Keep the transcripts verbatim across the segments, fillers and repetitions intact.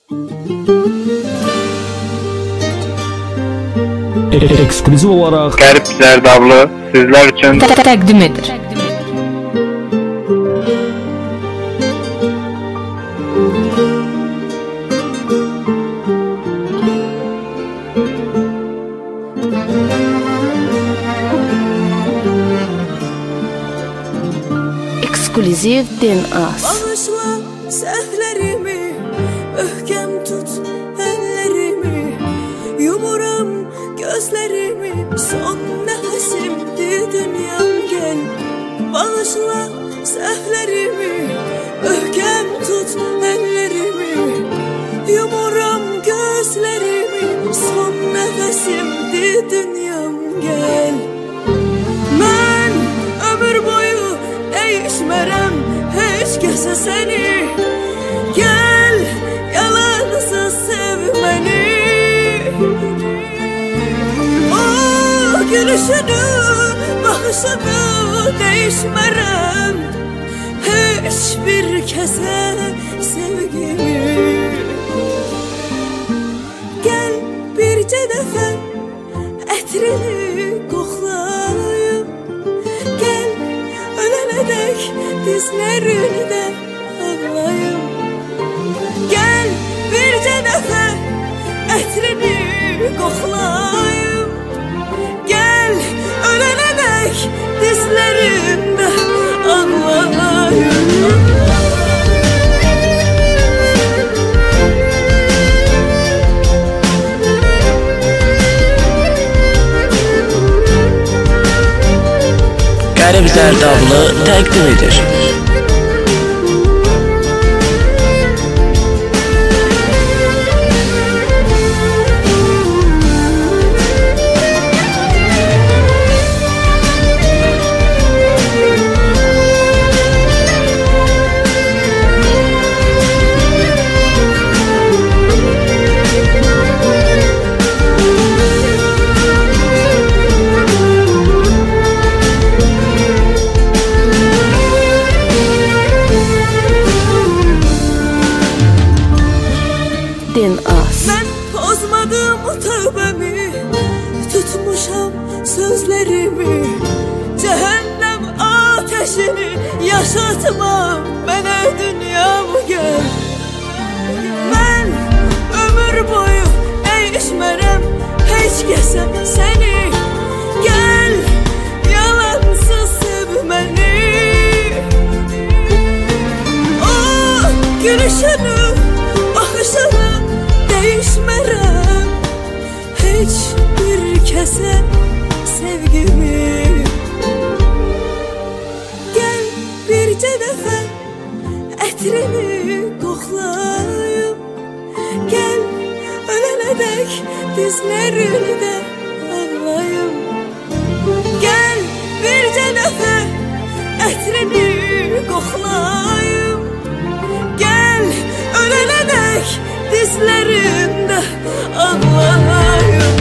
Eksklüziv olarak Garip Zerdablı sizler için təqdim edir. Eksklüziv din az. Bağışla səhvlərimi, öhkəm tut əllərimi, yumuram gözlərimi, son nəfəsimdir dünyam gəl. Bağışla səhvlərimi, öhkəm tut əllərimi, yumuram gözlərimi, son nəfəsimdir dünyam gəl. Mən ömür boyu değişmərəm heç kəsə səni. Gəl, yalansız sev məni. O gülüşünü, baxışını değişmərəm heç bir kəsə sevgimi. Gəl, bircə dəfə ətrini qoxlayım. Gəl, ölənə dək dizlərində ağlayım. Gəl, bircə dəfə ətrini qoxlayım. Gəl, ölənə dək dizlərində ağlayım. Garip Zerdablı təqdim edir. Din az. Mən pozmadım tövbəmi, tutmuşam sözlərimi. Cəhənnəm ateşini yaşatma mənə dünyam gəl. Mən ömür boyu değişmərəm heç kəsə səni. Gəl, yalansız sev məni. O gülüşünü, baxışını değişmərəm heç bir kəsə sevgimi. Gəl, bircə dəfə ətrini qoxlayım. Gəl, ölənə dək dizlərində ağlayım. Gəl, bircə dəfə ətrini qoxlayım. Gəl, ölənə dək dizlərində ağlayım.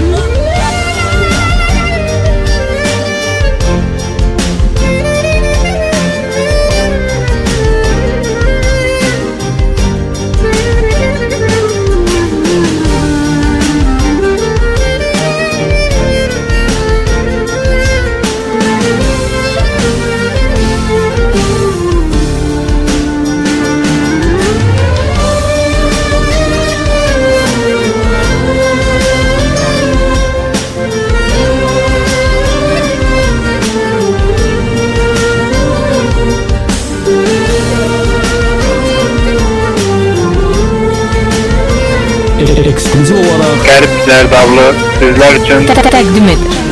eksklüziv olarak Garip Zerdablı sizler için təqdim edir.